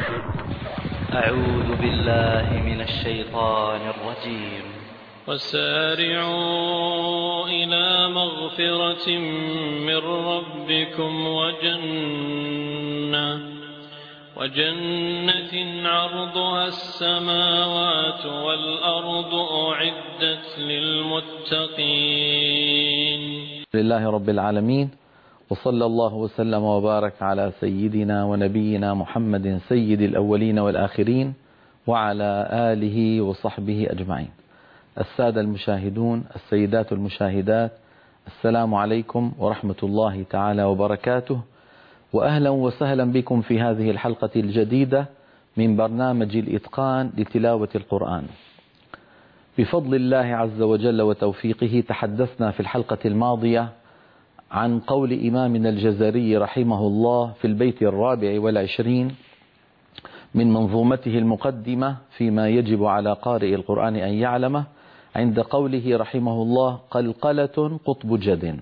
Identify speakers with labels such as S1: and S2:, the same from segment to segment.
S1: أعوذ بالله من الشيطان الرجيم.
S2: وسارعوا إلى مغفرة من ربكم وجنة عرضها السماوات والأرض أعدت للمتقين.
S3: لله رب العالمين، وصلى الله وسلم وبارك على سيدنا ونبينا محمد سيد الأولين والآخرين وعلى آله وصحبه أجمعين. السادة المشاهدون، السيدات المشاهدات، السلام عليكم ورحمة الله تعالى وبركاته، وأهلا وسهلا بكم في هذه الحلقة الجديدة من برنامج الإتقان لتلاوة القرآن. بفضل الله عز وجل وتوفيقه تحدثنا في الحلقة الماضية عن قول إمامنا الجزري رحمه الله في البيت 24 من منظومته المقدمة فيما يجب على قارئ القرآن أن يعلمه، عند قوله رحمه الله: قلقلة قطب جد.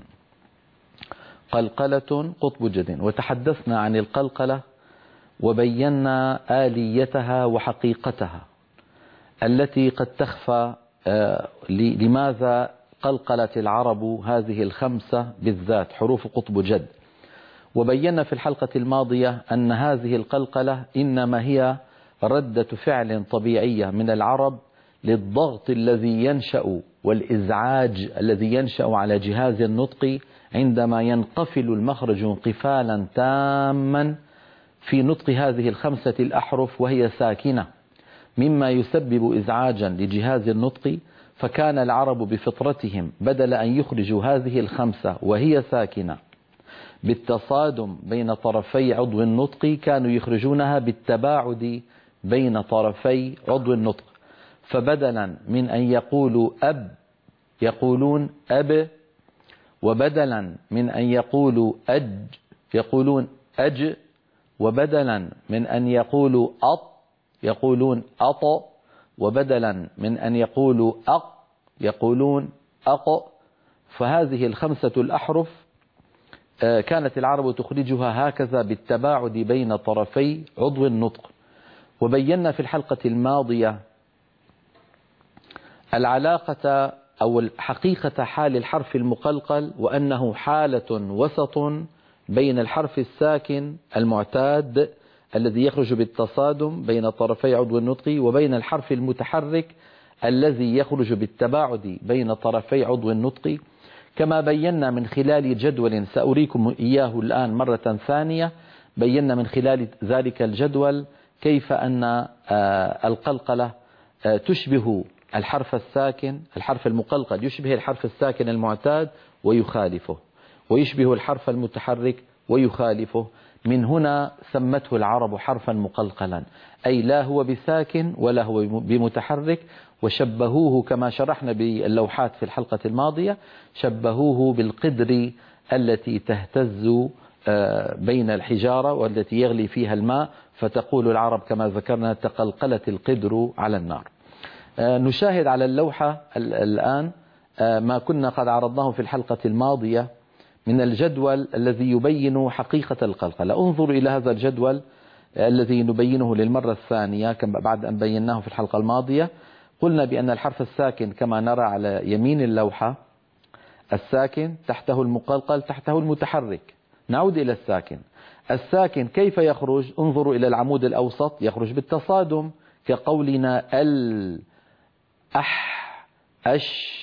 S3: قلقلة قطب جد. وتحدثنا عن القلقلة وبينا آليتها وحقيقتها التي قد تخفى. لماذا قلقلت العرب هذه الخمسة بالذات حروف قطب جد؟ وبينا في الحلقة الماضية أن هذه القلقلة إنما هي ردة فعل طبيعية من العرب للضغط الذي ينشأ والإزعاج الذي ينشأ على جهاز النطق عندما ينقفل المخرج انقفالا تاما في نطق هذه الخمسة الأحرف وهي ساكنة، مما يسبب إزعاجا لجهاز النطق. فكان العرب بفطرتهم بدل أن يخرجوا هذه الخمسة وهي ساكنة بالتصادم بين طرفي عضو النطق، كانوا يخرجونها بالتباعد بين طرفي عضو النطق. فبدلا من أن يقولوا أب يقولون أب، وبدلا من أن يقولوا أج يقولون أج، وبدلا من أن يقولوا أط يقولون أط، وبدلا من أن يقولوا أق يقولون أق. فهذه الخمسة الأحرف كانت العرب تخرجها هكذا بالتباعد بين طرفي عضو النطق. وبينا في الحلقة الماضية العلاقة أو حقيقة حال الحرف المقلقل، وأنه حالة وسط بين الحرف الساكن المعتاد الذي يخرج بالتصادم بين طرفي عضو النطق وبين الحرف المتحرك الذي يخرج بالتباعد بين طرفي عضو النطق. كما بينا من خلال جدول سأريكم إياه الآن مرة ثانية، بينا من خلال ذلك الجدول كيف أن القلقلة تشبه الحرف الساكن، الحرف المقلقل يشبه الحرف الساكن المعتاد ويخالفه، ويشبه الحرف المتحرك ويخالفه. من هنا سمته العرب حرفا مقلقلا، أي لا هو بساكن ولا هو بمتحرك. وشبهوه كما شرحنا باللوحات في الحلقة الماضية، شبهوه بالقدر التي تهتز بين الحجارة والتي يغلي فيها الماء، فتقول العرب كما ذكرنا: تقلقلت القدر على النار. نشاهد على اللوحة الآن ما كنا قد عرضناه في الحلقة الماضية من الجدول الذي يبين حقيقة القلقلة. انظروا إلى هذا الجدول الذي نبينه للمرة الثانية بعد أن بيناه في الحلقة الماضية. قلنا بأن الحرف الساكن كما نرى على يمين اللوحة، الساكن تحته المقلقل تحته المتحرك. نعود إلى الساكن. الساكن كيف يخرج؟ انظروا إلى العمود الأوسط، يخرج بالتصادم كقولنا ال أح أش.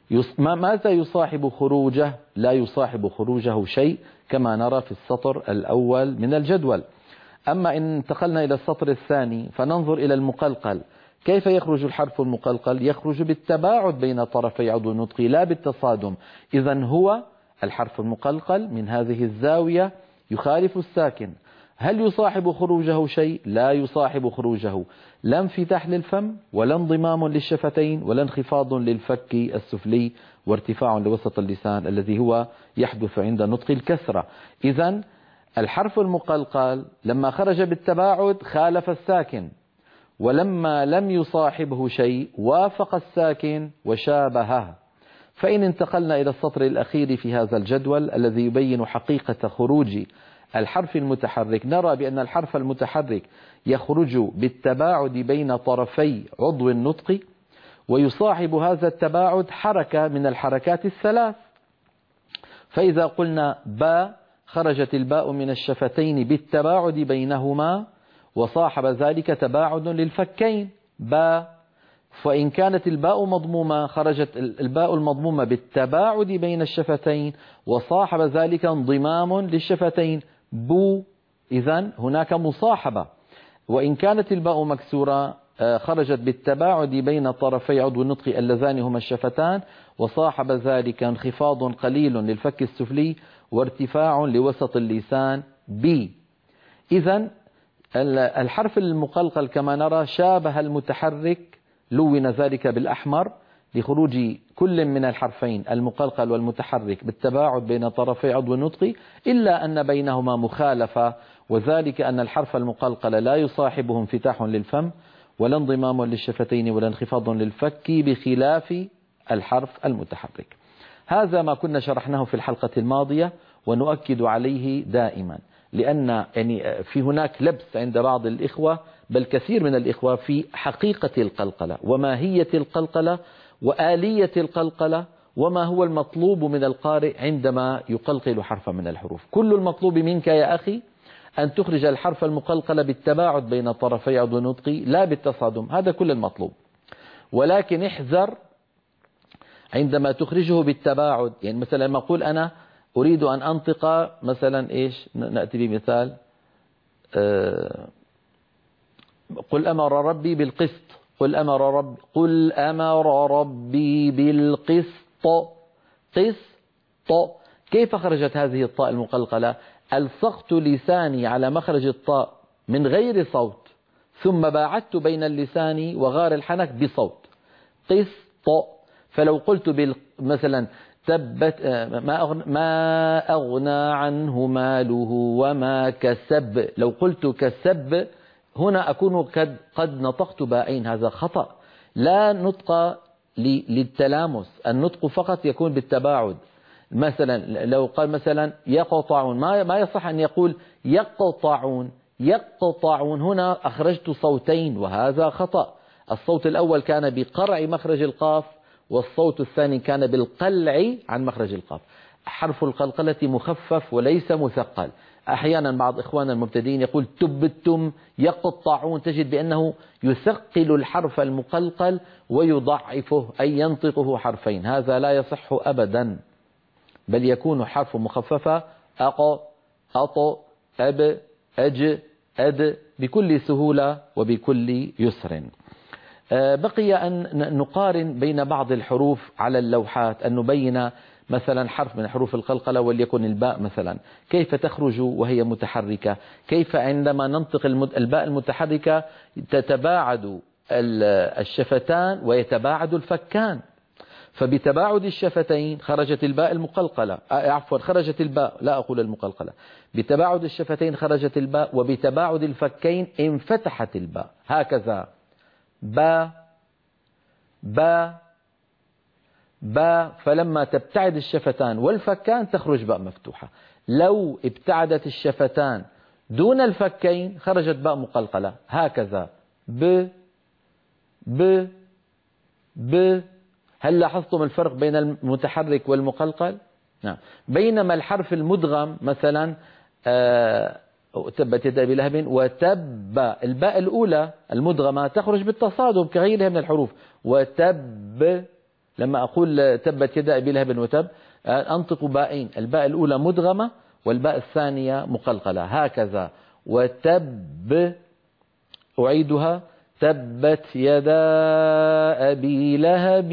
S3: ماذا يصاحب خروجه؟ لا يصاحب خروجه شيء كما نرى في السطر الأول من الجدول. أما إن انتقلنا إلى السطر الثاني فننظر إلى المقلقل، كيف يخرج الحرف المقلقل؟ يخرج بالتباعد بين طرفي عضو النطق لا بالتصادم. إذن هو الحرف المقلقل من هذه الزاوية يخالف الساكن. هل يصاحب خروجه شيء؟ لا يصاحب خروجه لا انفتاح للفم ولا انضمام للشفتين ولا انخفاض للفك السفلي وارتفاع لوسط اللسان الذي هو يحدث عند نطق الكسرة. إذن الحرف المقلقل لما خرج بالتباعد خالف الساكن، ولما لم يصاحبه شيء وافق الساكن وشابهه. فإن انتقلنا إلى السطر الأخير في هذا الجدول الذي يبين حقيقة خروج الحرف المتحرك نرى بأن الحرف المتحرك يخرج بالتباعد بين طرفي عضو النطق، ويصاحب هذا التباعد حركة من الحركات الثلاث. فإذا قلنا باء خرجت الباء من الشفتين بالتباعد بينهما، وصاحب ذلك تباعد للفكين باء. فإن كانت الباء مضمومة خرجت الباء المضمومة بالتباعد بين الشفتين، وصاحب ذلك انضمام للشفتين بو. إذن هناك مصاحبة. وإن كانت الباء مكسورة خرجت بالتباعد بين طرفي عضو النطق اللذان هما الشفتان، وصاحب ذلك انخفاض قليل للفك السفلي وارتفاع لوسط اللسان بي. إذن الحرف المقلقل كما نرى شابه المتحرك، لون ذلك بالأحمر لخروج كل من الحرفين المقلقل والمتحرك بالتباعد بين طرفي عضو النطق، إلا أن بينهما مخالفة، وذلك أن الحرف المقلقل لا يصاحبه انفتاح للفم ولا انضمام للشفتين ولا انخفاض للفك بخلاف الحرف المتحرك. هذا ما كنا شرحناه في الحلقة الماضية ونؤكد عليه دائما، لأن يعني في هناك لبس عند بعض الإخوة بل كثير من الإخوة في حقيقة القلقلة وماهية القلقلة وآلية القلقلة وما هو المطلوب من القارئ عندما يقلقل حرفا من الحروف. كل المطلوب منك يا أخي أن تخرج الحرف المقلقل بالتباعد بين طرفي عضو النطق لا بالتصادم، هذا كل المطلوب. ولكن احذر عندما تخرجه بالتباعد، يعني مثلا لما أقول أنا أريد أن أنطق مثلا إيش، نأتي بمثال قل أمر ربي بالقسط، قل أمر ربي بالقسط، قسط. كيف خرجت هذه الطاء المقلقلة؟ ألصقت لساني على مخرج الطاء من غير صوت، ثم باعدت بين اللسان وغار الحنك بصوت، قسط. فلو قلت مثلا تبت ما أغنى عنه ماله وما كسب، لو قلت كسب هنا أكون قد نطقت باءين، هذا خطأ. لا نطق للتلامس، النطق فقط يكون بالتباعد. مثلا لو قال مثلا يقطعون، ما يصح أن يقول يقطعون، يقطعون، هنا أخرجت صوتين وهذا خطأ. الصوت الأول كان بقرع مخرج القاف، والصوت الثاني كان بالقلع عن مخرج القاف. حرف القلقلة مخفف وليس مثقل. أحيانا بعض إخواننا المبتدئين يقول تبتم يقطعون، تجد بأنه يثقل الحرف المقلقل ويضعفه أي ينطقه حرفين، هذا لا يصح أبدا، بل يكون حرف مخففة أق أط أب أج أد بكل سهولة وبكل يسر. بقي أن نقارن بين بعض الحروف على اللوحات، أن نبين مثلا حرف من حروف القلقلة وليكن الباء مثلا كيف تخرج وهي متحركة، كيف عندما ننطق الباء المتحركة تتباعد الشفتان ويتباعد الفكان. فبتباعد الشفتين خرجت الباء المقلقلة، عفوا خرجت الباء، لا أقول المقلقلة، بتباعد الشفتين خرجت الباء، وبتباعد الفكين انفتحت الباء، هكذا با با با. فلما تبتعد الشفتان والفكان تخرج باء مفتوحة. لو ابتعدت الشفتان دون الفكين خرجت باء مقلقلة، هكذا ب ب ب. هل لاحظتم الفرق بين المتحرك والمقلقل؟ نعم. بينما الحرف المدغم مثلا تبت يد أبي لهب وتب، الباء الأولى المدغمة تخرج بالتصادم كغيرها من الحروف، وتب. لما أقول تبت يد أبي لهب وتب أنطق باءين، الباء الأولى مدغمة والباء الثانية مقلقلة، هكذا وتب. أعيدها تبت يدا أبي لهب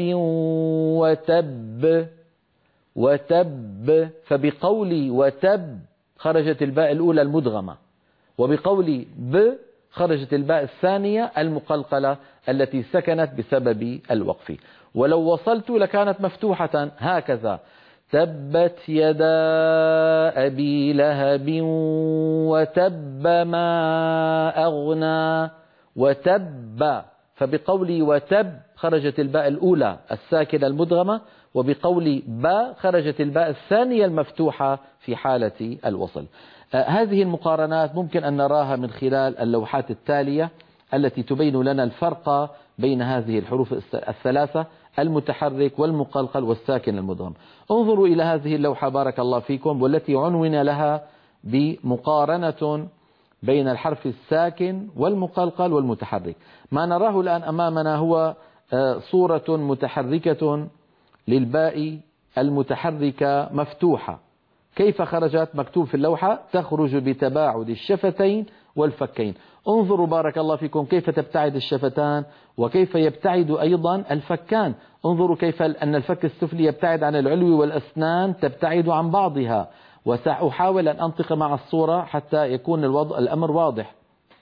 S3: وتب وتب. فبقولي وتب خرجت الباء الأولى المدغمة، وبقولي ب خرجت الباء الثانية المقلقلة التي سكنت بسبب الوقف. ولو وصلت لكانت مفتوحة، هكذا تبت يدا أبي لهب وتب ما أغنى وتب. فبقولي وتب خرجت الباء الأولى الساكنة المدغمة، وبقولي با خرجت الباء الثانية المفتوحة في حالة الوصل. هذه المقارنات ممكن أن نراها من خلال اللوحات التالية التي تبين لنا الفرق بين هذه الحروف الثلاثة: المتحرك والمقلقل والساكن المدغم. انظروا إلى هذه اللوحة بارك الله فيكم، والتي عنون لها بمقارنة بين الحرف الساكن والمقلقل والمتحرك. ما نراه الآن أمامنا هو صورة متحركة للباء المتحركة مفتوحة. كيف خرجت؟ مكتوب في اللوحة: تخرج بتباعد الشفتين والفكين. انظروا بارك الله فيكم كيف تبتعد الشفتان وكيف يبتعد أيضا الفكان. انظروا كيف أن الفك السفلي يبتعد عن العلوي والأسنان تبتعد عن بعضها. وسأحاول أن أنطق مع الصورة حتى يكون الأمر واضح.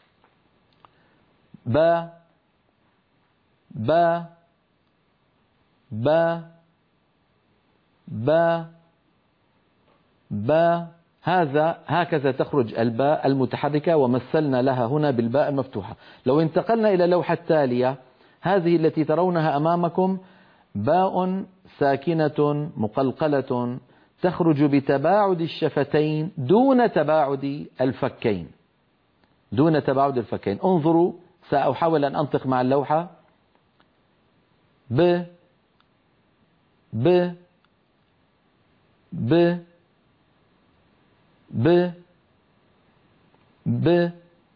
S3: با با با با با. هكذا تخرج الباء المتحركة، ومثلنا لها هنا بالباء المفتوحة. لو انتقلنا إلى اللوحة التالية، هذه التي ترونها أمامكم باء ساكنة مقلقلة تخرج بتباعد الشفتين دون تباعد الفكين. دون تباعد الفكين. انظروا، سأحاول أن أنطق مع اللوحة: ب ب ب ب ب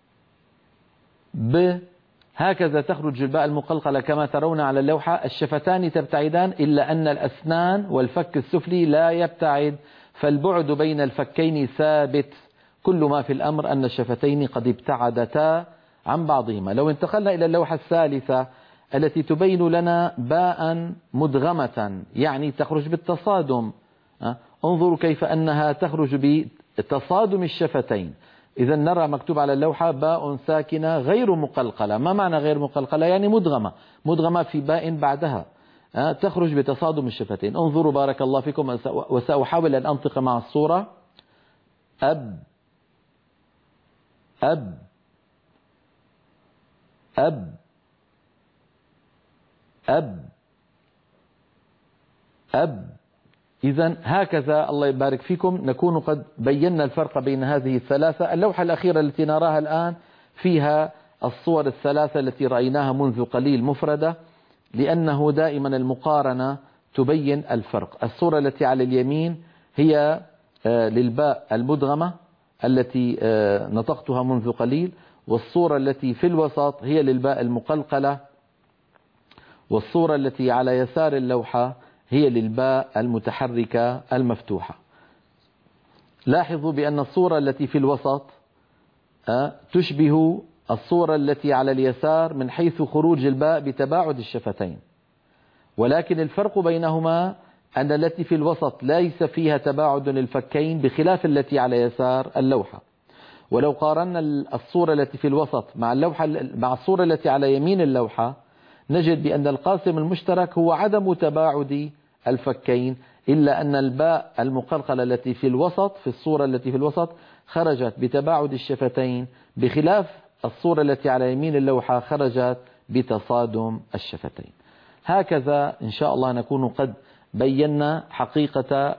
S3: ب. هكذا تخرج الباء المقلقلة كما ترون على اللوحة. الشفتان تبتعدان، إلا أن الأسنان والفك السفلي لا يبتعد، فالبعد بين الفكين ثابت. كل ما في الأمر أن الشفتين قد ابتعدتا عن بعضهما. لو انتقلنا إلى اللوحة الثالثة التي تبين لنا باء مدغمة، يعني تخرج بالتصادم. انظروا كيف أنها تخرج بتصادم الشفتين. إذا نرى مكتوب على اللوحة: باء ساكنة غير مقلقلة. ما معنى غير مقلقلة؟ يعني مدغمة، مدغمة في باء بعدها، تخرج بتصادم الشفتين. انظروا بارك الله فيكم، وسأحاول أن أنطق مع الصورة: أب أب أب أب أب. إذا هكذا الله يبارك فيكم نكون قد بينا الفرق بين هذه الثلاثة. اللوحة الأخيرة التي نراها الآن فيها الصور الثلاثة التي رأيناها منذ قليل مفردة، لأنه دائما المقارنة تبين الفرق. الصورة التي على اليمين هي للباء المدغمة التي نطقتها منذ قليل، والصورة التي في الوسط هي للباء المقلقلة، والصورة التي على يسار اللوحة هي للباء المتحركة المفتوحة. لاحظوا بأن الصورة التي في الوسط تشبه الصورة التي على اليسار من حيث خروج الباء بتباعد الشفتين، ولكن الفرق بينهما أن التي في الوسط ليس فيها تباعد الفكين بخلاف التي على يسار اللوحة. ولو قارنا الصورة التي في الوسط مع الصورة التي على يمين اللوحة، نجد بأن القاسم المشترك هو عدم تباعد الفكين، إلا أن الباء المقلقلة التي في الوسط في الصورة التي في الوسط خرجت بتباعد الشفتين، بخلاف الصورة التي على يمين اللوحة خرجت بتصادم الشفتين. هكذا إن شاء الله نكون قد بينا حقيقة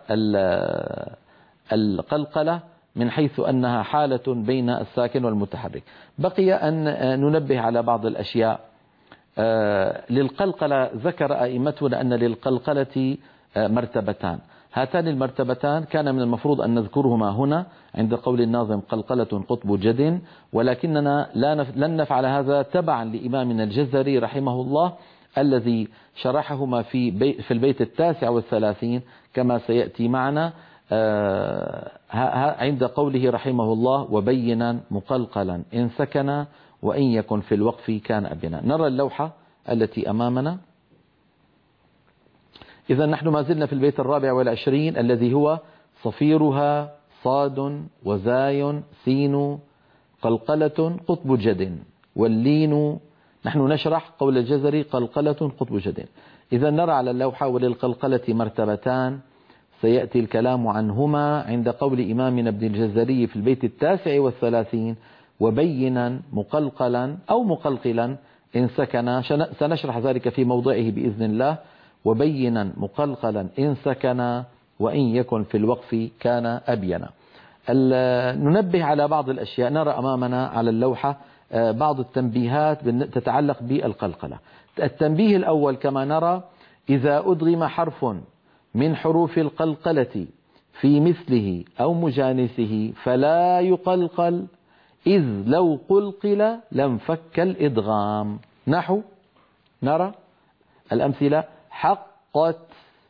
S3: القلقلة من حيث أنها حالة بين الساكن والمتحرك. بقي أن ننبه على بعض الأشياء. للقلقلة ذكر أئمتنا أن للقلقلة مرتبتان. هاتان المرتبتان كان من المفروض أن نذكرهما هنا عند قول الناظم: قلقلة قطب جد، ولكننا لن نفعل هذا تبعا لإمامنا الجزري رحمه الله الذي شرحهما في البيت 39 كما سيأتي معنا عند قوله رحمه الله: وبينا مقلقلا إن سكن وإن يكن في الوقف كان أبنا. نرى اللوحة التي أمامنا. إذا نحن ما زلنا في البيت 24 الذي هو: صفيرها صاد وزاي سين قلقلة قطب جد، واللين. نحن نشرح قول الجزري: قلقلة قطب جد. إذا نرى على اللوحة: وللقلقلة مرتبتان، سيأتي الكلام عنهما عند قول إمامنا ابن الجزري في البيت 39: وبينا مقلقلا أو مقلقلا إن سكن. سنشرح ذلك في موضعه بإذن الله. وبينا مقلقلا إن سكن وإن يكن في الوقف كان أبينا. ننبه على بعض الأشياء. نرى أمامنا على اللوحة بعض التنبيهات تتعلق بالقلقلة. التنبيه الأول كما نرى: إذا أدغم حرف من حروف القلقلة في مثله أو مجانسه فلا يقلقل، إذ لو قلقل لانفك الإدغام. نحو نرى الأمثلة: حقت،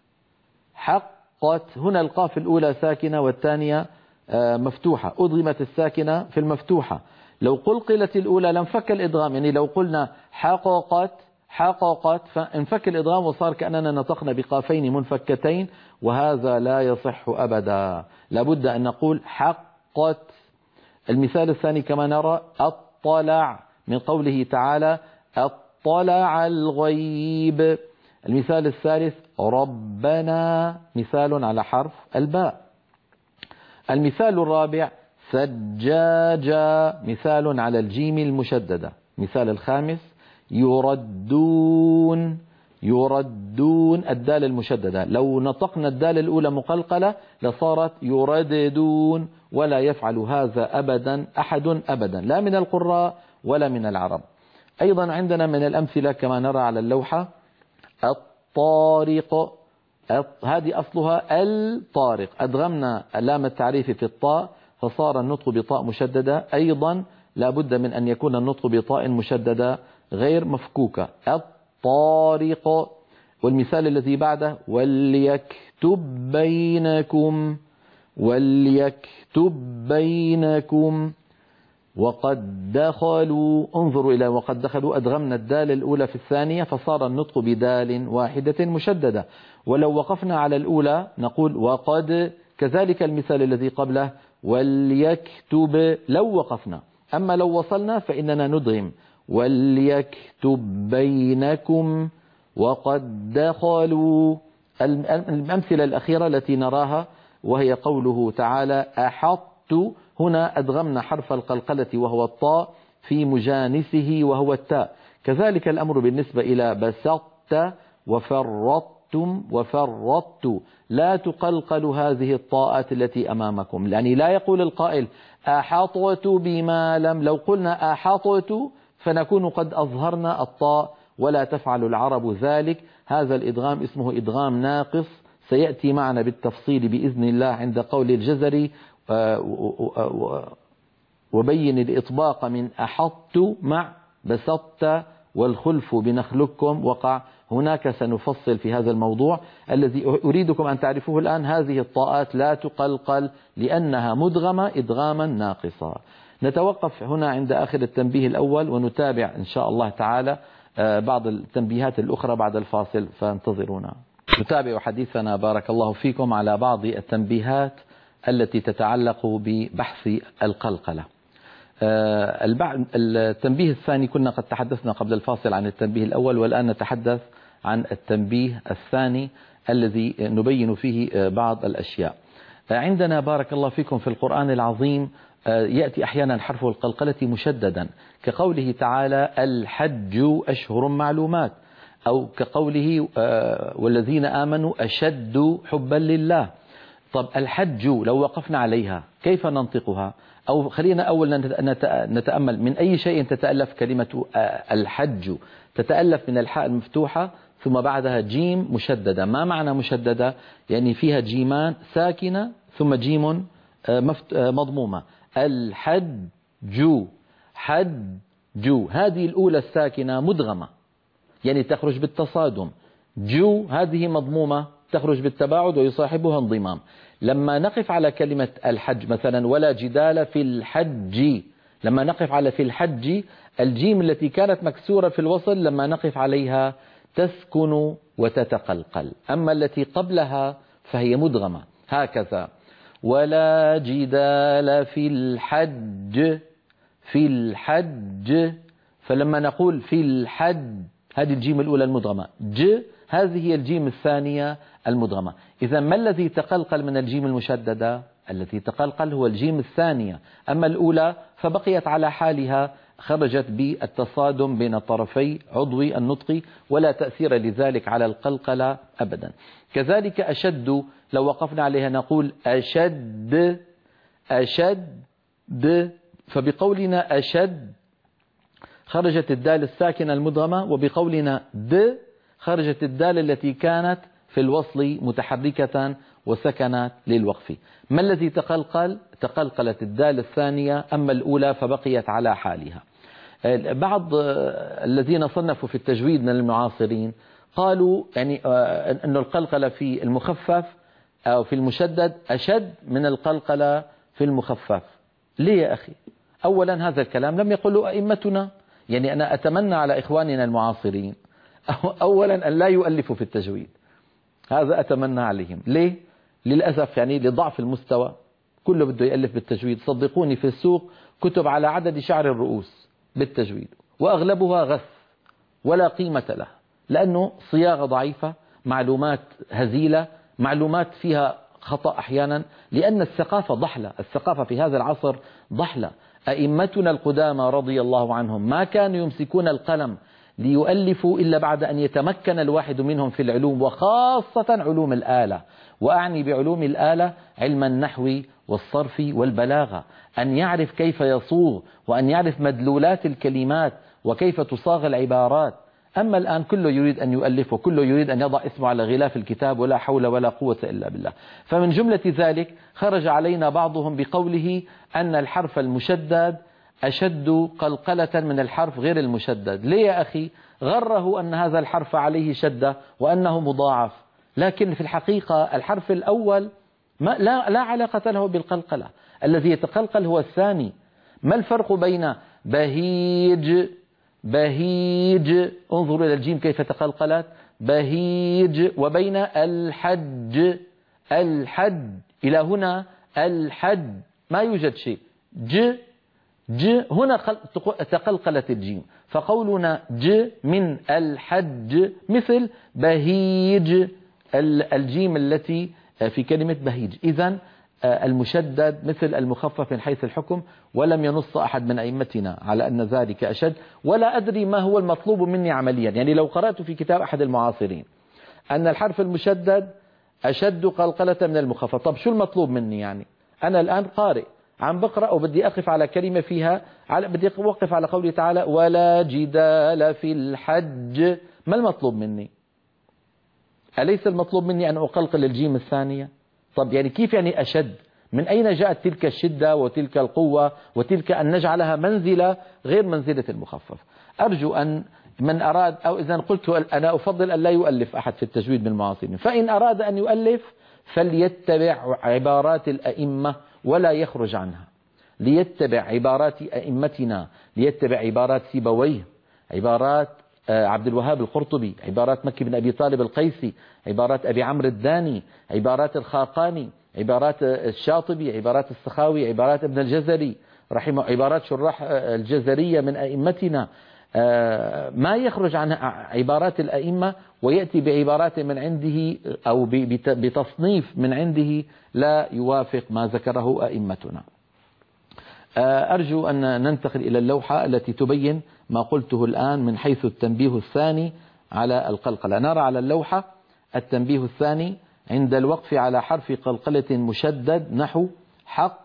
S3: حقت. هنا القاف الأولى ساكنة والثانية مفتوحة، أدغمت الساكنة في المفتوحة. لو قلقلت الأولى لانفك الإدغام، يعني لو قلنا حققت، حققت، فانفك الإدغام وصار كأننا نطقنا بقافين منفكتين، وهذا لا يصح أبدا. لابد أن نقول حقت. المثال الثاني كما نرى: اطلع، من قوله تعالى اطلع الغيب. المثال الثالث: ربنا، مثال على حرف الباء. المثال الرابع: سجاجا، مثال على الجيم المشددة. مثال الخامس: يردون، يردون، الدال المشددة. لو نطقنا الدال الأولى مقلقلة لصارت يرددون، ولا يفعل هذا أبدا أحد أبدا، لا من القراء ولا من العرب. أيضا عندنا من الأمثلة كما نرى على اللوحة: الطارق، هذه أصلها الطارق، أدغمنا لام التعريف في الطاء فصار النطق بطاء مشددة. أيضا لا بد من أن يكون النطق بطاء مشددة غير مفكوكة: الطارق. والمثال الذي بعده: وليكتب بينكم، وليكتب بينكم. وقد دخلوا، انظروا إلى وقد دخلوا، أدغمنا الدال الأولى في الثانية فصار النطق بدال واحدة مشددة. ولو وقفنا على الأولى نقول وقد. كذلك المثال الذي قبله: وليكتب، لو وقفنا. أما لو وصلنا فإننا ندغم: وليكتب بينكم وقد دخلوا. الأمثلة الأخيرة التي نراها وهي قوله تعالى أحطت، هنا أدغمنا حرف القلقلة وهو الطاء في مجانسه وهو التاء. كذلك الأمر بالنسبة إلى بسطت وفرطتم وفرطت، لا تقلقل هذه الطاءات التي أمامكم، يعني لا يقول القائل أحطت بما لم. لو قلنا أحطت فنكون قد أظهرنا الطاء، ولا تفعل العرب ذلك. هذا الإدغام اسمه إدغام ناقص، سيأتي معنا بالتفصيل بإذن الله عند قول الجزري: وبين الإطباق من أحطت مع بسطت والخلف بنخلكم وقع. هناك سنفصل في هذا الموضوع. الذي أريدكم أن تعرفوه الآن: هذه الطاءات لا تقلقل لأنها مدغمة إدغاما ناقصا. نتوقف هنا عند آخر التنبيه الأول، ونتابع إن شاء الله تعالى بعض التنبيهات الأخرى بعد الفاصل، فانتظرونا. نتابع حديثنا بارك الله فيكم على بعض التنبيهات التي تتعلق ببحث القلقلة. التنبيه الثاني كنا قد تحدثنا قبل الفاصل عن التنبيه الأول، والآن نتحدث عن التنبيه الثاني الذي نبين فيه بعض الأشياء. عندنا بارك الله فيكم في القرآن العظيم يأتي أحيانا حرف القلقلة مشددا، كقوله تعالى الحج أشهر معلومات، أو كقوله والذين آمنوا أشد حبا لله. طب الحج لو وقفنا عليها كيف ننطقها؟ أو خلينا أولا نتأمل من أي شيء تتألف كلمة الحج. تتألف من الحاء المفتوحة ثم بعدها جيم مشددة. ما معنى مشددة؟ يعني فيها جيمان ساكنة ثم جيم مضمومة. الحج، حج، هذه الأولى الساكنة مدغمة يعني تخرج بالتصادم. جو هذه مضمومة تخرج بالتباعد ويصاحبها انضمام. لما نقف على كلمة الحج مثلا ولا جدال في الحج، لما نقف على في الحج الجيم التي كانت مكسورة في الوصل لما نقف عليها تسكن وتتقلقل، أما التي قبلها فهي مدغمة. هكذا ولا جدال في الحج، في الحج، فلما نقول في الحج هذه الجيم الأولى المدغمة، هذه هي الجيم الثانية المدغمة. إذا ما الذي تقلقل من الجيم المشددة؟ التي تقلقل هو الجيم الثانية، أما الأولى فبقيت على حالها، خرجت بالتصادم بين طرفي عضوي النطق ولا تأثير لذلك على القلقلة أبدا. كذلك أشد لو وقفنا عليها نقول أشد، أشد، فبقولنا أشد خرجت الدال الساكنة المدغمة، وبقولنا خرجت الدال التي كانت في الوصل متحركة وسكنت للوقف. ما الذي تقلقل؟ تقلقلت الدال الثانية، أما الأولى فبقيت على حالها. بعض الذين صنفوا في التجويد من المعاصرين قالوا يعني أن القلقلة في المخفف أو في المشدد أشد من القلقلة في المخفف. ليه يا أخي؟ أولا هذا الكلام لم يقله أئمتنا، يعني أنا أتمنى على إخواننا المعاصرين أولا أن لا يؤلفوا في التجويد، هذا أتمنى عليهم. ليه؟ للأسف يعني لضعف المستوى، كله بده يألف بالتجويد. صدقوني في السوق كتب على عدد شعر الرؤوس بالتجويد، وأغلبها غث ولا قيمة له، لأنه صياغة ضعيفة، معلومات هزيلة، معلومات فيها خطأ أحيانا، لأن الثقافة ضحلة، الثقافة في هذا العصر ضحلة. أئمتنا القدامى رضي الله عنهم ما كانوا يمسكون القلم ليؤلفوا إلا بعد أن يتمكن الواحد منهم في العلوم، وخاصة علوم الآلة. وأعني بعلوم الآلة علم النحو والصرف والبلاغة، أن يعرف كيف يصوغ، وأن يعرف مدلولات الكلمات وكيف تصاغ العبارات. أما الآن كله يريد أن يؤلف، وكله يريد أن يضع اسمه على غلاف الكتاب، ولا حول ولا قوة إلا بالله. فمن جملة ذلك خرج علينا بعضهم بقوله أن الحرف المشدد أشد قلقلة من الحرف غير المشدد. ليه يا أخي؟ غره أن هذا الحرف عليه شدة وأنه مضاعف، لكن في الحقيقة الحرف الأول لا علاقة له بالقلقلة، الذي يتقلقل هو الثاني. ما الفرق بين بهيج انظروا إلى الجيم كيف تقلقلت بهيج، وبين الحج إلى هنا الحج ما يوجد شيء، هنا تقلقلت الجيم. فقولنا من الحج مثل بهيج الجيم التي في كلمة بهيج. إذن المشدد مثل المخفف من حيث الحكم، ولم ينص أحد من أئمتنا على أن ذلك أشد، ولا أدري ما هو المطلوب مني عمليا. يعني لو قرأت في كتاب أحد المعاصرين أن الحرف المشدد أشد قلقلة من المخفف، طب شو المطلوب مني؟ يعني أنا الآن قارئ عم بقرأ وبدي أقف على كلمة فيها، بدي أوقف على قوله تعالى ولا جدال في الحج، ما المطلوب مني؟ أليس المطلوب مني أن أقلقل الجيم الثانية؟ طب يعني كيف يعني أشد؟ من أين جاءت تلك الشدة وتلك القوة وتلك أن نجعلها منزلة غير منزلة المخفف؟ أرجو أن من أراد، أو إذا قلت أنا أفضل أن لا يؤلف أحد في التجويد من المعاصرين، فإن أراد أن يؤلف فليتبع عبارات الأئمة ولا يخرج عنها، ليتبع عبارات أئمتنا، ليتبع عبارات سيبويه، عبارات عبد الوهاب القرطبي، عبارات مكي بن أبي طالب القيسي، عبارات أبي عمرو الداني، عبارات الخاقاني، عبارات الشاطبي، عبارات السخاوي، عبارات ابن الجزري رحمه، عبارات شراح الجزرية من أئمتنا. ما يخرج عن عبارات الأئمة ويأتي بعبارات من عنده أو بتصنيف من عنده لا يوافق ما ذكره أئمتنا. أرجو أن ننتقل إلى اللوحة التي تبين ما قلته الآن من حيث التنبيه الثاني على القلقلة. نرى على اللوحة التنبيه الثاني عند الوقف على حرف قلقلة مشدد نحو حق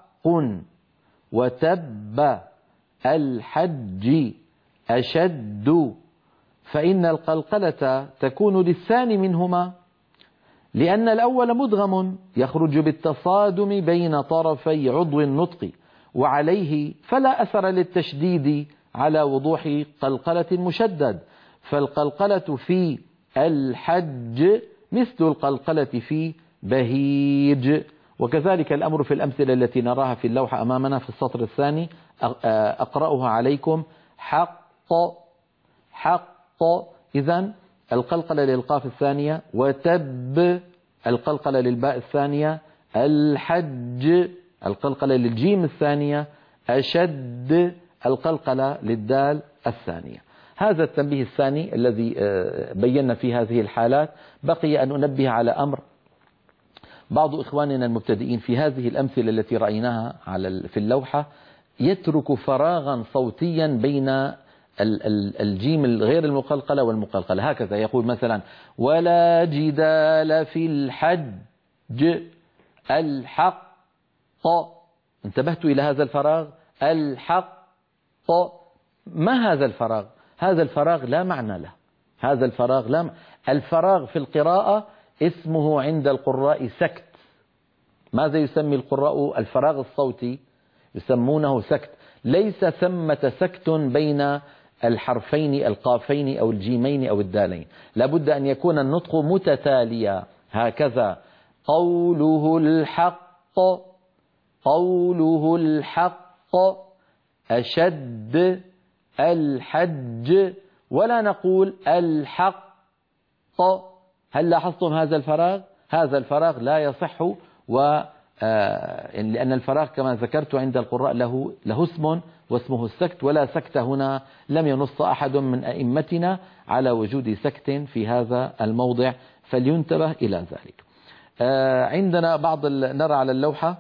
S3: وتب الحج أشد، فإن القلقلة تكون للثاني منهما، لأن الأول مدغم يخرج بالتصادم بين طرفي عضو النطق، وعليه فلا أثر للتشديد على وضوح قلقلة مشدد، فالقلقلة في الحج مثل القلقلة في بهيج. وكذلك الأمر في الأمثلة التي نراها في اللوحة أمامنا في السطر الثاني، أقرأها عليكم. حق إذن القلقلة للقاف الثانية، وتب القلقلة للباء الثانية، الحج القلقلة للجيم الثانية، أشد القلقلة للدال الثانية. هذا التنبيه الثاني الذي بينا في هذه الحالات. بقي أن أنبه على أمر، بعض إخواننا المبتدئين في هذه الأمثلة التي رأيناها في اللوحة يترك فراغا صوتيا بين الجيم الغير المقلقلة والمقلقلة، هكذا يقول مثلا ولا جدال في الحج الحق، انتبهت إلى هذا الفراغ، الحق. ما هذا الفراغ؟ هذا الفراغ لا معنى له، هذا الفراغ لا الفراغ في القراءة اسمه عند القراء سكت. ماذا يسمي القراء الفراغ الصوتي؟ يسمونه سكت. ليس ثمة سكت بين الحرفين القافين أو الجيمين أو الدالين، لابد أن يكون النطق متتاليا هكذا. قوله الحق، قوله الحق، أشد، الحج، ولا نقول الحق. هل لاحظتم هذا الفراغ؟ هذا الفراغ لا يصح، لأن الفراغ كما ذكرت عند القراء له اسم واسمه السكت، ولا سكت هنا، لم ينص أحد من أئمتنا على وجود سكت في هذا الموضع، فلينتبه إلى ذلك. عندنا نرى على اللوحة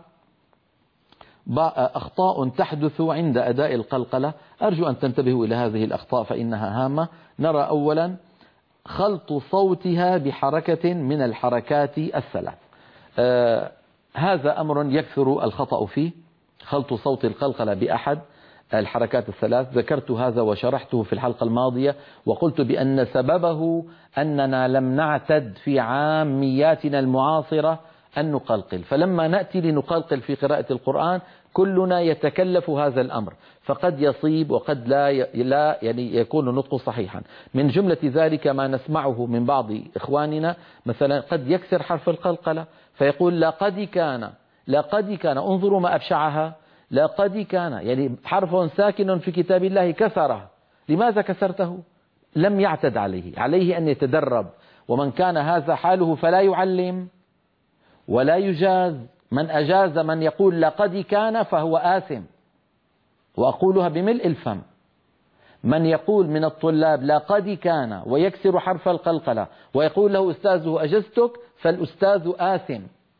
S3: أخطاء تحدث عند أداء القلقلة، أرجو أن تنتبهوا إلى هذه الأخطاء فإنها هامة. نرى أولا خلط صوتها بحركة من الحركات الثلاث. هذا أمر يكثر الخطأ فيه، خلط صوت القلقلة بأحد الحركات الثلاث. ذكرت هذا وشرحته في الحلقة الماضية، وقلت بأن سببه أننا لم نعتد في عامياتنا المعاصرة أن نقلقل، فلما نأتي لنقلقل في قراءة القرآن كلنا يتكلف هذا الأمر، فقد يصيب وقد لا يعني يكون النطق صحيحا. من جملة ذلك ما نسمعه من بعض إخواننا، مثلا قد يكسر حرف القلقلة فيقول لقد كان، لقد كان، انظروا ما أبشعها، لقد كان، يعني حرف ساكن في كتاب الله كسره. لماذا كسرته؟ لم يعتد عليه أن يتدرب، ومن كان هذا حاله فلا يعلم ولا يجاز. من أجاز من يقول لقد كان فهو آثم، وأقولها بملء الفم. من يقول من الطلاب لقد كان ويكسر حرف القلقلة ويقول له أستاذه أجزتك، فالأستاذ آثم.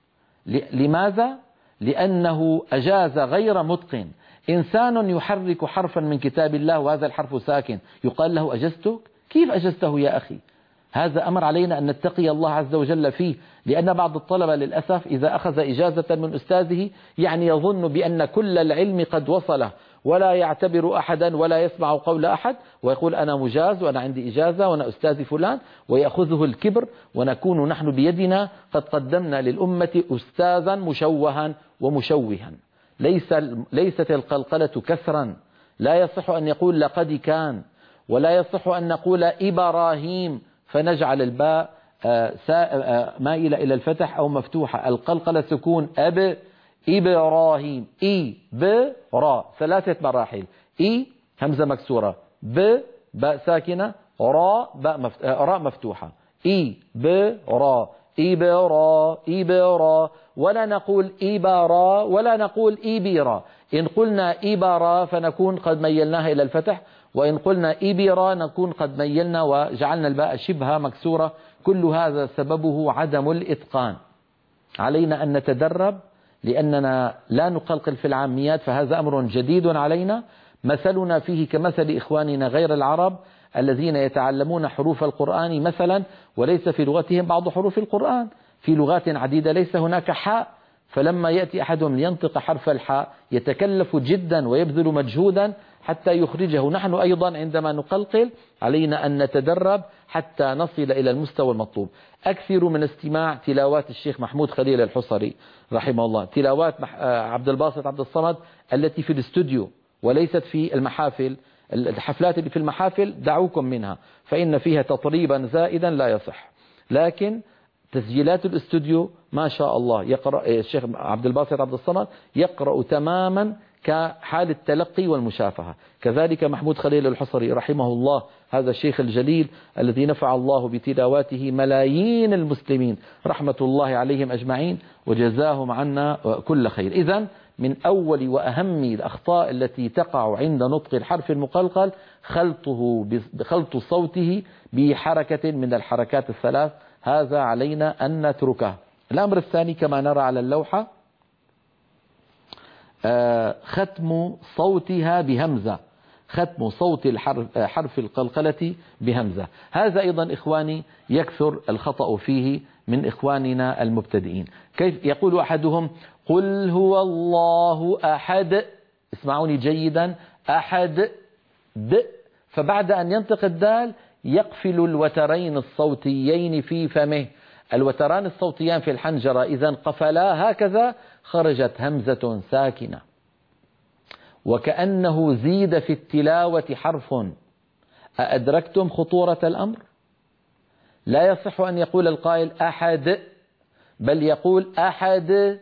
S3: لماذا؟ لأنه أجاز غير متقن. إنسان يحرك حرفا من كتاب الله وهذا الحرف ساكن يقال له أجزتك؟ كيف أجزته يا أخي؟ هذا أمر علينا أن نتقي الله عز وجل فيه، لأن بعض الطلبة للأسف إذا أخذ إجازة من أستاذه يعني يظن بأن كل العلم قد وصله، ولا يعتبر أحدا ولا يسمع قول أحد، ويقول أنا مجاز وأنا عندي إجازة وأنا أستاذ فلان، ويأخذه الكبر، ونكون نحن بيدنا قد قدمنا للأمة أستاذا مشوها ومشوها. ليست القلقلة كسرا، لا يصح أن يقول لقد كان، ولا يصح أن نقول إبراهيم فنجعل الباء مائلة إلى الفتح أو مفتوحة. القلقلة سكون أب، إبراهيم، إي ب را، ثلاثة مراحل. إي همزة مكسورة، ب باء ساكنة، را راء مفتوحة. إي ب را، إبرا، إبرا، ولا نقول إبرا ولا نقول إبرا. إن قلنا إبرا فنكون قد ميلناها إلى الفتح، وإن قلنا إبرا نكون قد ميلنا وجعلنا الباء شبه مكسورة. كل هذا سببه عدم الإتقان. علينا أن نتدرب لأننا لا نقلقل في العاميات، فهذا أمر جديد علينا. مثلنا فيه كمثل إخواننا غير العرب الذين يتعلمون حروف القرآن مثلا وليس في لغتهم بعض حروف القرآن، في لغات عديدة ليس هناك حاء، فلما يأتي أحدهم لينطق حرف الحاء يتكلف جدا ويبذل مجهودا حتى يخرجه. نحن أيضا عندما نقلقل علينا أن نتدرب حتى نصل إلى المستوى المطلوب. أكثر من استماع تلاوات الشيخ محمود خليل الحصري رحمه الله، تلاوات عبد الباسط عبد الصمد التي في الاستوديو وليست في المحافل. الحفلات اللي في المحافل دعوكم منها، فإن فيها تطريبا زائدا لا يصح، لكن تسجيلات الاستوديو ما شاء الله يقرأ الشيخ عبد الباسط عبد الصمد يقرأ تماما كحال التلقي والمشافهة. كذلك محمود خليل الحصري رحمه الله، هذا الشيخ الجليل الذي نفع الله بتلاواته ملايين المسلمين رحمة الله عليهم أجمعين وجزاهم عنا كل خير. إذن من أول وأهم الأخطاء التي تقع عند نطق الحرف المقلقل خلط صوته بحركة من الحركات الثلاث، هذا علينا أن نتركه. الأمر الثاني كما نرى على اللوحة ختم صوتها بهمزة، ختم صوت حرف القلقلة بهمزة. هذا أيضا إخواني يكثر الخطأ فيه من إخواننا المبتدئين. كيف يقول أحدهم قل هو الله أحد، اسمعوني جيدا، أحد د، فبعد أن ينطق الدال يقفل الوترين الصوتيين في فمه. الوتران الصوتيان في الحنجرة إذا انقفلا هكذا خرجت همزة ساكنة، وكأنه زيد في التلاوة حرف. أأدركتم خطورة الأمر؟ لا يصح أن يقول القائل أحد، بل يقول أحد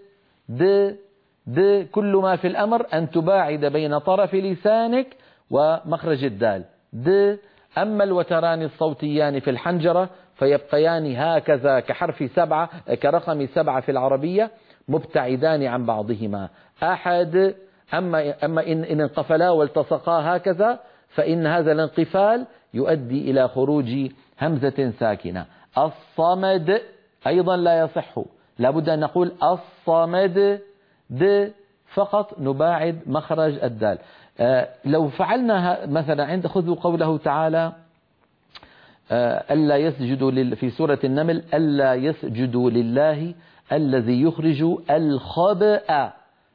S3: د، كل ما في الأمر أن تباعد بين طرف لسانك ومخرج الدال د. أما الوتران الصوتيان في الحنجرة فيبقيان هكذا كحرف 7، كرقم 7 في العربية، مبتعدان عن بعضهما أحد. أما إن انقفلا والتصقا هكذا فإن هذا الانقفال يؤدي إلى خروج همزة ساكنة. الصمد أيضا لا يصح، لابد أن نقول الصمد د، فقط نباعد مخرج الدال. لو فعلنا مثلا خذوا قوله تعالى ألا يسجدوا في سورة النمل، ألا يسجدوا لله الذي يخرج الخبأ.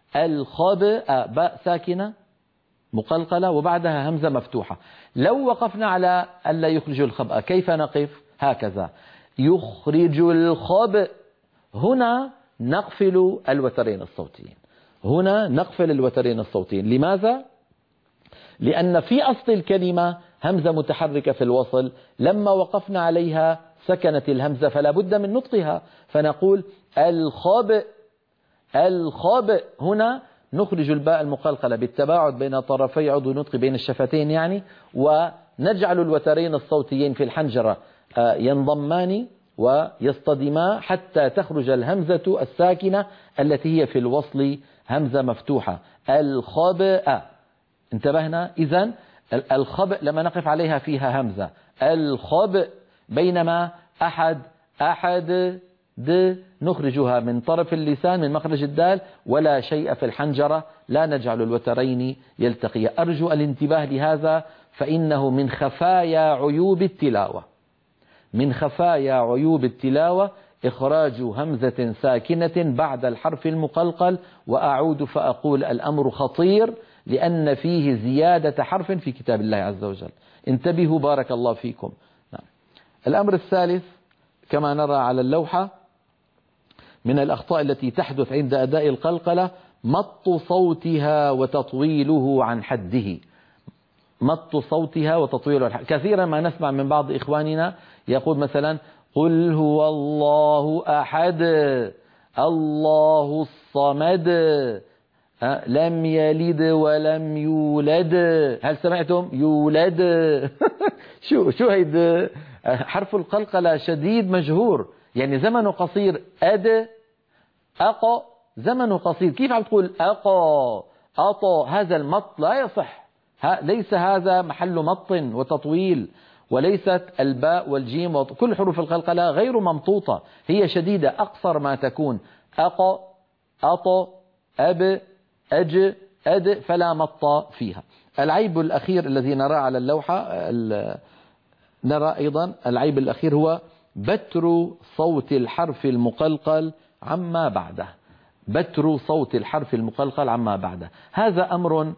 S3: الخبأ باء ساكنة مقلقلة وبعدها همزة مفتوحة. لو وقفنا على ألا يخرج الخبأ كيف نقف؟ هكذا يخرج الخبأ، هنا نقفل الوترين الصوتيين، هنا نقفل الوترين الصوتيين. لماذا؟ لأن في أصل الكلمة همزة متحركة في الوصل، لما وقفنا عليها سكنت الهمزة فلا بد من نطقها، فنقول الخبأ. الخبأ هنا نخرج الباء المقلقلة بالتباعد بين طرفي عضو النطق بين الشفتين يعني، ونجعل الوترين الصوتيين في الحنجرة ينضمان ويصطدما حتى تخرج الهمزة الساكنة التي هي في الوصل همزة مفتوحة. الخبأ، انتبهنا؟ إذن الخبأ لما نقف عليها فيها همزة الخبأ، بينما أحد د نخرجها من طرف اللسان من مخرج الدال ولا شيء في الحنجرة، لا نجعل الوترين يلتقيا. أرجو الانتباه لهذا، فإنه من خفايا عيوب التلاوة، من خفايا عيوب التلاوة إخراج همزة ساكنة بعد الحرف المقلقل. وأعود فأقول الأمر خطير لأن فيه زيادة حرف في كتاب الله عز وجل. انتبهوا بارك الله فيكم. الأمر الثالث كما نرى على اللوحة من الأخطاء التي تحدث عند أداء القلقلة مط صوتها وتطويله عن حده. مط صوتها وتطويله عن حده. كثيرا ما نسمع من بعض إخواننا يقول مثلا قل هو الله أحد، الله الصمد، لم يلد ولم يولد. هل سمعتم؟ يولد. شو هيد؟ حرف القلقلة شديد مجهور، يعني زمنه قصير. أد أقى زمنه قصير، كيف عم تقول أقى أطى؟ هذا المط لا يصح، ليس هذا محل مط وتطويل، وليست الباء والجيم كل حروف القلقلة غير ممطوطة، هي شديدة أقصر ما تكون. أقى أطى أب أج أد، فلا مط فيها. العيب الأخير الذي نراه على اللوحة، نرى أيضا العيب الأخير هو بتر صوت الحرف المقلقل عما بعده. بتر صوت الحرف المقلقل عما بعده، هذا أمر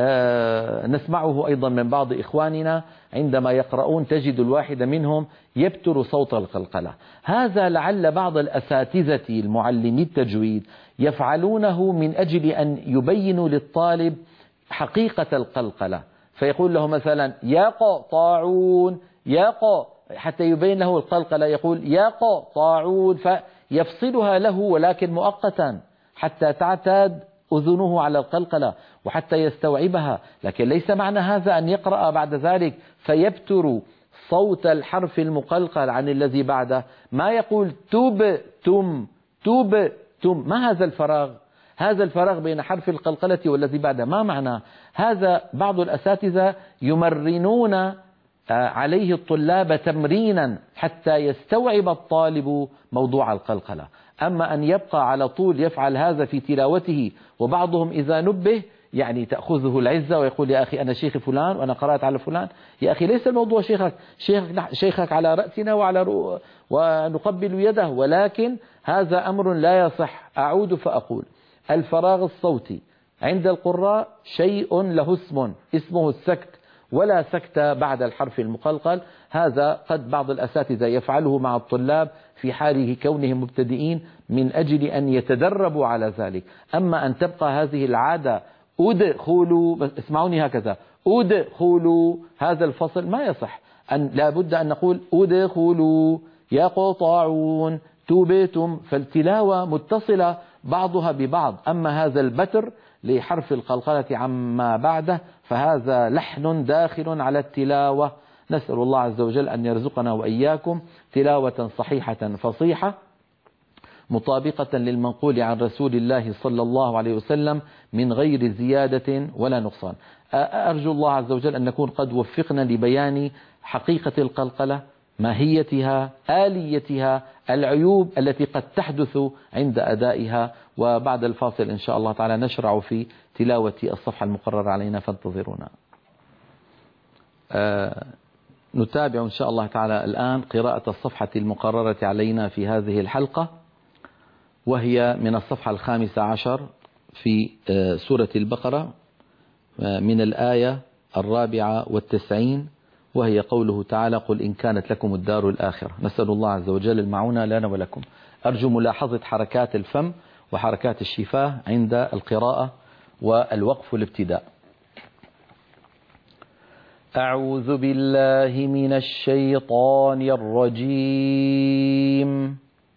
S3: نسمعه أيضا من بعض إخواننا عندما يقرؤون، تجد الواحد منهم يبتر صوت القلقلة. هذا لعل بعض الأساتذة المعلمي التجويد يفعلونه من أجل أن يبينوا للطالب حقيقة القلقلة، فيقول له مثلا يا طاعون، يا حتى يبين له القلقلة يقول يا طاعون، فيفصلها له ولكن مؤقتا حتى تعتاد أذنه على القلقلة وحتى يستوعبها، لكن ليس معنى هذا أن يقرأ بعد ذلك فيبتر صوت الحرف المقلقل عن الذي بعده. ما يقول توب تم توب تم، ما هذا الفراغ؟ هذا الفراغ بين حرف القلقلة والذي بعده ما معنى هذا؟ بعض الأساتذة يمرنون عليه الطلاب تمرينا حتى يستوعب الطالب موضوع القلقلة. أما أن يبقى على طول يفعل هذا في تلاوته، وبعضهم إذا نبه يعني تأخذه العزة ويقول يا أخي أنا شيخ فلان وأنا قرأت على فلان. يا أخي ليس الموضوع شيخك على رأسنا ونقبل يده، ولكن هذا أمر لا يصح. أعود فأقول الفراغ الصوتي عند القراء شيء له اسمه السكت، ولا سكت بعد الحرف المقلقل. هذا قد بعض الأساتذة يفعله مع الطلاب في حال كونهم مبتدئين من أجل أن يتدربوا على ذلك. أما أن تبقى هذه العادة أدخلوا، اسمعوني هكذا، أدخلوا، هذا الفصل ما يصح. لا بد أن نقول أدخلوا يقطعون تبتم، فالتلاوة متصلة بعضها ببعض. أما هذا البتر لحرف القلقلة عما بعده فهذا لحن داخل على التلاوة. نسأل الله عز وجل أن يرزقنا وإياكم تلاوة صحيحة فصيحة مطابقة للمنقول عن رسول الله صلى الله عليه وسلم من غير زيادة ولا نقصان. أرجو الله عز وجل أن نكون قد وفقنا لبيان حقيقة القلقلة، ماهيتها، آليتها، العيوب التي قد تحدث عند أدائها. وبعد الفاصل إن شاء الله تعالى نشرع في تلاوة الصفحة المقررة علينا، فانتظرونا. نتابع إن شاء الله تعالى الآن قراءة الصفحة المقررة علينا في هذه الحلقة، وهي من الصفحة 15 في سورة البقرة من الآية 94، وهي قوله تعالى: قل إن كانت لكم الدار الآخرة. نسأل الله عز وجل المعونة لنا ولكم. أرجو ملاحظة حركات الفم وحركات الشفاه عند القراءة والوقف والابتداء. أعوذ بالله من الشيطان الرجيم.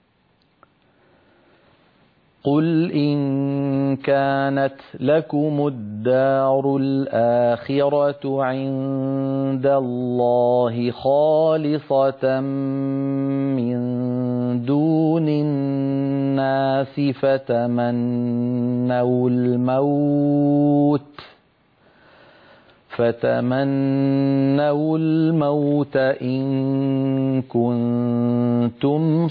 S3: قل إن كانت لكم الدار الآخرة عند الله خالصة من دون الناس فتمنوا الموت إن كنتم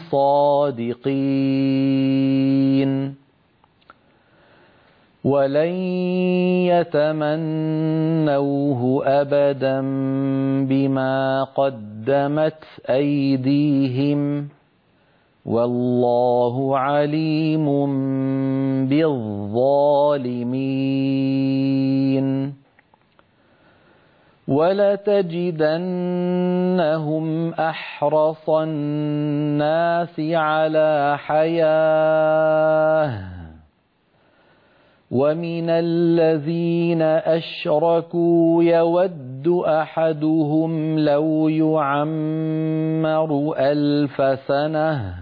S3: صادقين، ولن يتمنوه أبدا بما قدمت أيديهم، والله عليم بالظالمين. ولتجدنهم أحرص الناس على حياة، ومن الذين أشركوا يود أحدهم لو يعمر 1000 سنة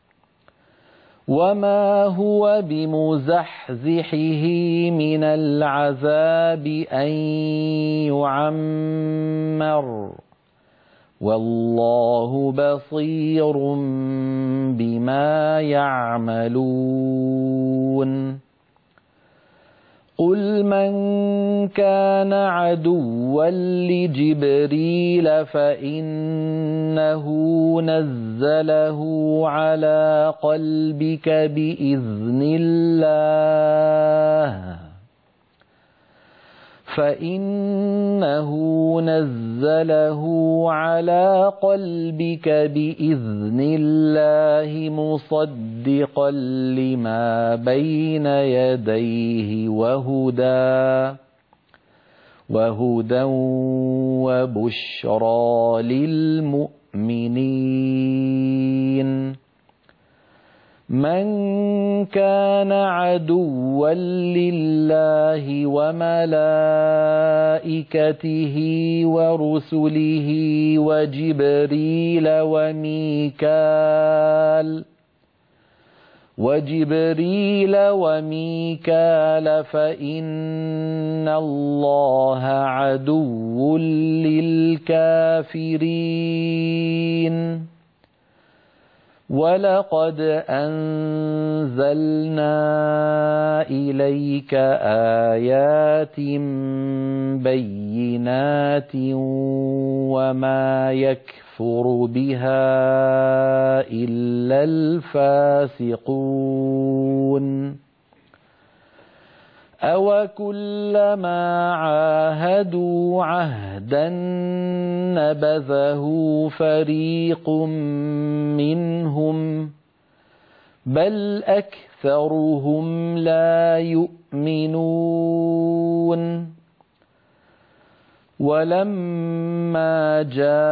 S3: وما هو بمزحزحه من العذاب أن يعمر، والله بصير بما يعملون. قل من كان عدوا لجبريل فإنه نزله على قلبك بإذن الله مصدقا لما بين يديه وهدى وبشرى للمؤمنين. من كان عدوا لله وملائكته ورسله وجبريل وميكال فإن الله عدو للكافرين. ولقد أنزلنا إليك آيات بينات وما يكفر بها إلا الفاسقون. أوكلما عاهدوا عهدا نبذه فريق منهم بل أكثرهم لا يؤمنون ولما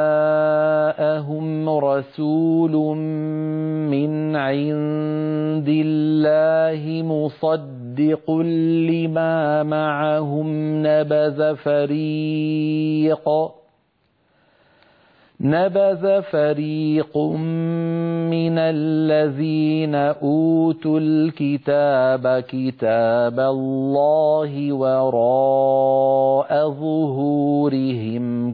S3: جاءهم رسول من عند الله مصدق لما معهم نبذ فريق من الذين أوتوا الكتاب كتاب الله وراء ظهورهم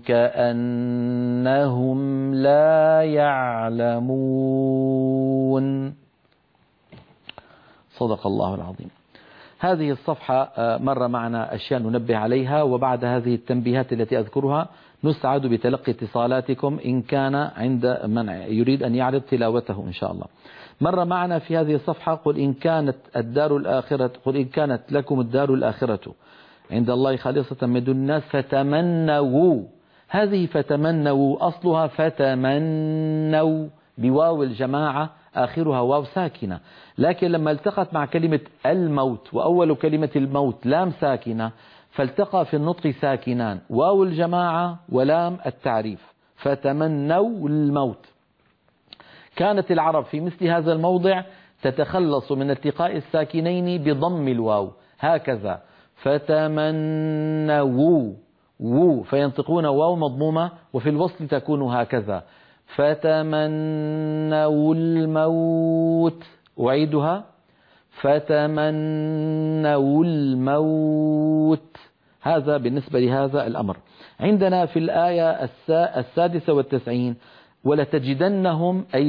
S3: كأنهم لا يعلمون. صدق الله العظيم. هذه الصفحة مر معنا أشياء ننبه عليها، وبعد هذه التنبيهات التي أذكرها نسعد بتلقي اتصالاتكم إن كان عند من يريد أن يعرض تلاوته إن شاء الله. مر معنا في هذه الصفحة قل إن كانت لكم الدار الآخرة عند الله خالصة من دون الناس فتمنوا. هذه فتمنوا أصلها فتمنوا بواو الجماعة آخرها واو ساكنة، لكن لما التقت مع كلمة الموت وأول كلمة الموت لام ساكنة فالتقى في النطق ساكنان، واو الجماعة ولام التعريف، فتمنوا الموت. كانت العرب في مثل هذا الموضع تتخلص من التقاء الساكنين بضم الواو هكذا، فتمنوا فينطقون واو مضمومة وفي الوصل تكون هكذا، فتمنوا الموت. أعيدها، فتمنوا الموت. هذا بالنسبة لهذا الأمر. عندنا في الآية 96 ولتجدنهم أي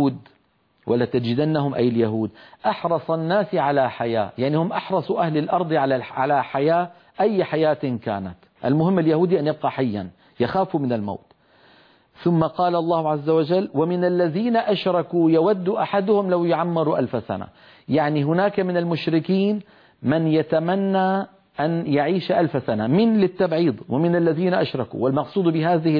S3: اليهود أحرص الناس على حياة، يعني هم أحرص أهل الأرض على حياة، أي حياة كانت، المهم اليهودي أن يبقى حيا يخاف من الموت. ثم قال الله عز وجل ومن الذين أشركوا يود أحدهم لو يعمر 1000 سنة، يعني هناك من المشركين من يتمنى أن يعيش 1000 سنة، من للتبعيض، ومن الذين أشركوا. والمقصود بهذه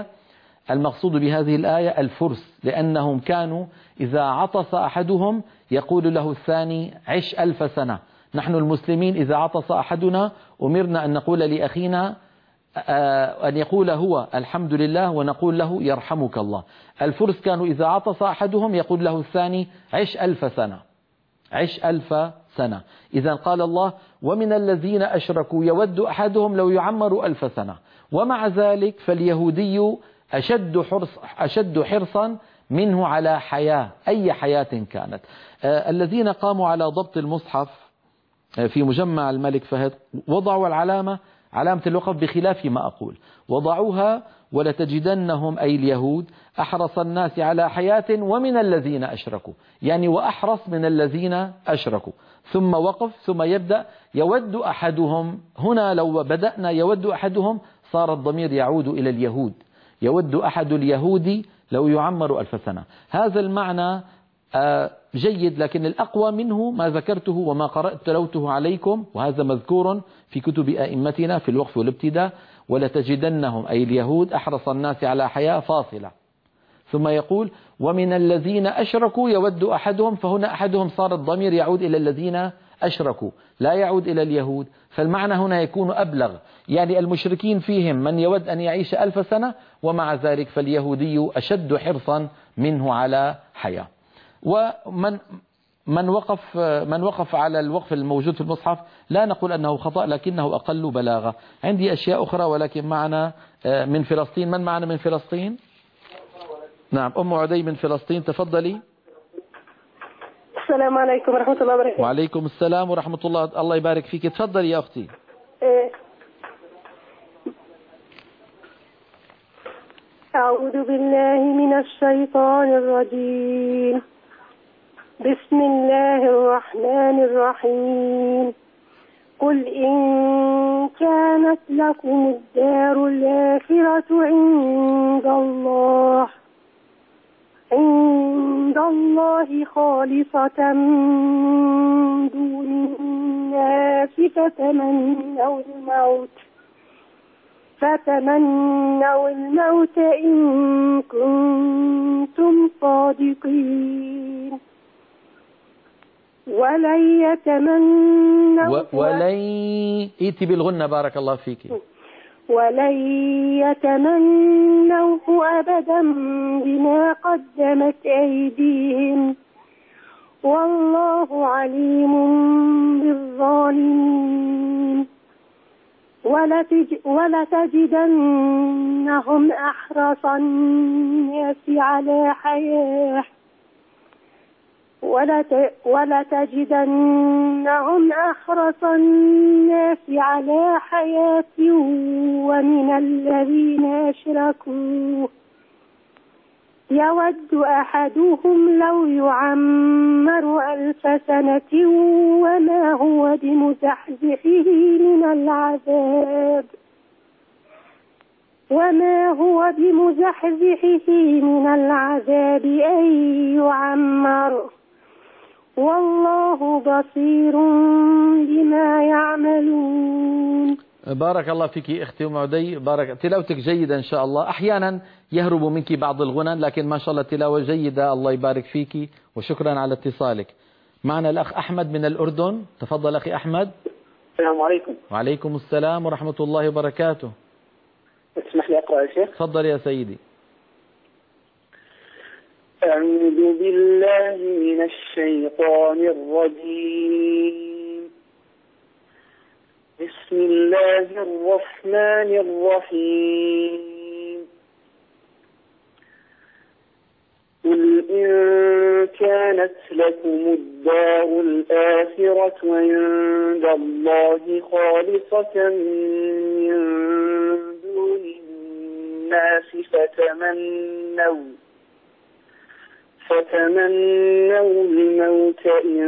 S3: الآية الفرس، لأنهم كانوا إذا عطس أحدهم يقول له الثاني عش 1000 سنة. نحن المسلمين إذا عطس أحدنا أمرنا أن نقول لأخينا أن يقول هو الحمد لله ونقول له يرحمك الله. الفرس كانوا إذا عطس أحدهم يقول له الثاني عش 1000 سنة، عش 1000 سنة. إذا قال الله ومن الذين أشركوا يود أحدهم لو يعمر 1000 سنة، ومع ذلك فاليهودي أشد حرصا منه على حياة، أي حياة كانت. الذين قاموا على ضبط المصحف في مجمع الملك فهد وضعوا علامة الوقف بخلاف ما أقول، وضعوها ولتجدنهم أي اليهود أحرص الناس على حياة ومن الذين أشركوا، يعني وأحرص من الذين أشركوا، ثم وقف ثم يبدأ يود أحدهم. هنا لو بدأنا يود أحدهم صار الضمير يعود إلى اليهود، يود أحد اليهود لو يعمر 1000 سنة. هذا المعنى جيد، لكن الأقوى منه ما ذكرته وما تلوته عليكم، وهذا مذكور في كتب أئمتنا في الوقف والابتداء، ولتجدنهم أي اليهود أحرص الناس على حياة فاصلة، ثم يقول ومن الذين أشركوا يود أحدهم، فهنا أحدهم صار الضمير يعود إلى الذين أشركوا لا يعود إلى اليهود، فالمعنى هنا يكون أبلغ، يعني المشركين فيهم من يود أن يعيش 1000 سنة، ومع ذلك فاليهودي أشد حرصا منه على حياة. ومن وقف على الوقف الموجود في المصحف لا نقول أنه خطأ، لكنه أقل بلاغة. عندي أشياء أخرى ولكن معنا من فلسطين. من معنا من فلسطين؟ نعم، أم عدي من فلسطين، تفضلي.
S4: السلام عليكم ورحمة الله وبركاته.
S3: وعليكم السلام ورحمة الله، الله يبارك فيك، تفضلي يا أختي.
S4: أعوذ بالله من الشيطان الرجيم. بسم الله الرحمن الرحيم. قل إن كانت لكم الدار الآخرة عند الله خالصة من دون الناس فتمنوا الموت إن كنتم صادقين. ولن يتمنوه
S3: ائتي بالغنة بارك الله فيك.
S4: ولن يتمنوه أبدا بما قدمت أيديهم والله عليم بالظالمين. ولتجدنهم أحرص الناس على حياة ولتجدنهم أحرص الناس على حياة ومن الذين أشركوا يود أحدهم لو يعمر 1000 سنة وما هو بمزحزحه من العذاب أن يعمر والله بصير بما يعملون.
S3: بارك الله فيك أختي أم عدي، بارك تلاوتك جيدة إن شاء الله. أحيانا يهرب منك بعض الغنى لكن ما شاء الله تلاوة جيدة، الله يبارك فيك وشكرا على اتصالك. معنا الأخ أحمد من الأردن، تفضل أخي أحمد.
S5: السلام عليكم.
S3: وعليكم السلام ورحمة الله وبركاته.
S5: اسمح لي أقرأ يا شيخ.
S3: تفضل يا سيدي.
S5: أعوذ بالله من الشيطان الرجيم. بسم الله الرحمن الرحيم. قل إن كانت لكم الدار الآخرة عند الله خالصة من دون الناس فتمنوا الموت إن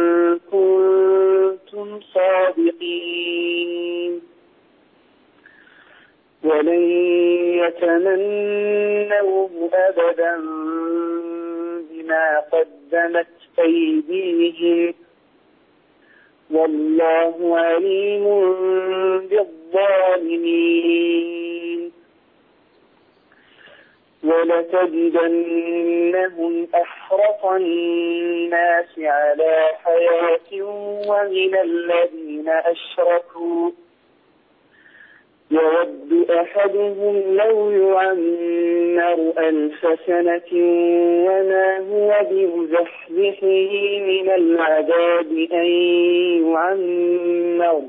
S5: كنتم صادقين ولن يتمنوه أبدا بما قدمت أيديهم والله عليم بالظالمين. ولتجدنهم أحرص الناس على حياة ومن الذين أشركوا يود أحدهم لو يعمر 1000 سنة وما هو بمزحزحه من العذاب أن يعمر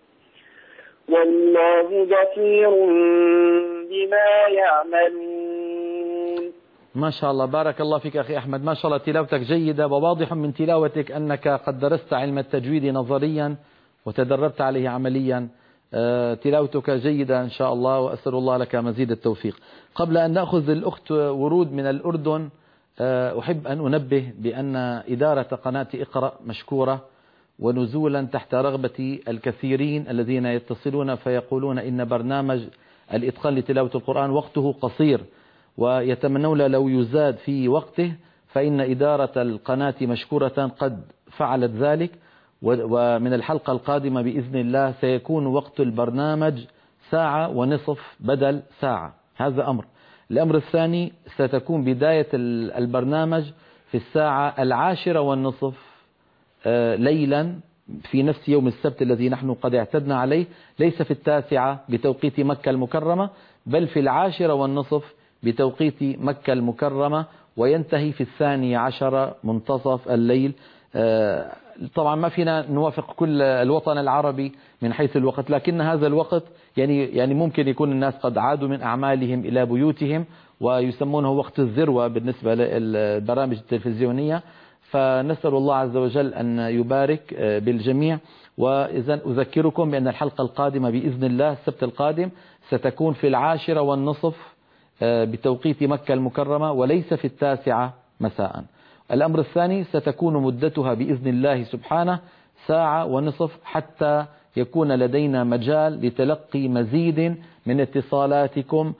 S5: والله بصير بما يعملون.
S3: ما شاء الله بارك الله فيك أخي أحمد، ما شاء الله تلاوتك جيدة، وواضح من تلاوتك أنك قد درست علم التجويد نظريا وتدربت عليه عمليا. تلاوتك جيدة إن شاء الله، وأسأل الله لك مزيد التوفيق. قبل أن نأخذ الأخت ورود من الأردن، أحب أن أنبه بأن إدارة قناة اقرأ مشكورة، ونزولا تحت رغبة الكثيرين الذين يتصلون فيقولون إن برنامج الإتقان لتلاوة القرآن وقته قصير ويتمنون لو يزاد في وقته، فإن إدارة القناة مشكورة قد فعلت ذلك، ومن الحلقة القادمة بإذن الله سيكون وقت البرنامج 1.5 ساعة بدل ساعة. هذا أمر. الأمر الثاني، ستكون بداية البرنامج في 10:10 ليلا في نفس يوم السبت الذي نحن قد اعتدنا عليه، ليس في 9 بتوقيت مكة المكرمة، بل في 10:10 بتوقيت مكة المكرمة، وينتهي في 12 منتصف الليل. طبعا ما فينا نوافق كل الوطن العربي من حيث الوقت، لكن هذا الوقت يعني ممكن يكون الناس قد عادوا من أعمالهم إلى بيوتهم، ويسمونه وقت الذروة بالنسبة للبرامج التلفزيونية. فنسأل الله عز وجل أن يبارك بالجميع. وإذا أذكركم بأن الحلقة القادمة بإذن الله السبت القادم ستكون في 10:10 بتوقيت مكة المكرمة، وليس في 9 مساء. الأمر الثاني، ستكون مدتها بإذن الله سبحانه 1.5 ساعة حتى يكون لدينا مجال لتلقي مزيد من اتصالاتكم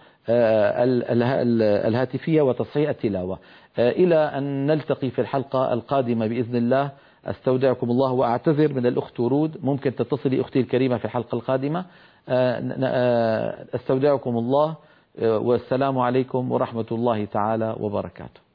S3: الهاتفية وتصحيح التلاوة. إلى أن نلتقي في الحلقة القادمة بإذن الله، أستودعكم الله وأعتذر من الأخت ورود، ممكن تتصلي أختي الكريمة في الحلقة القادمة. أستودعكم الله، والسلام عليكم ورحمة الله تعالى وبركاته.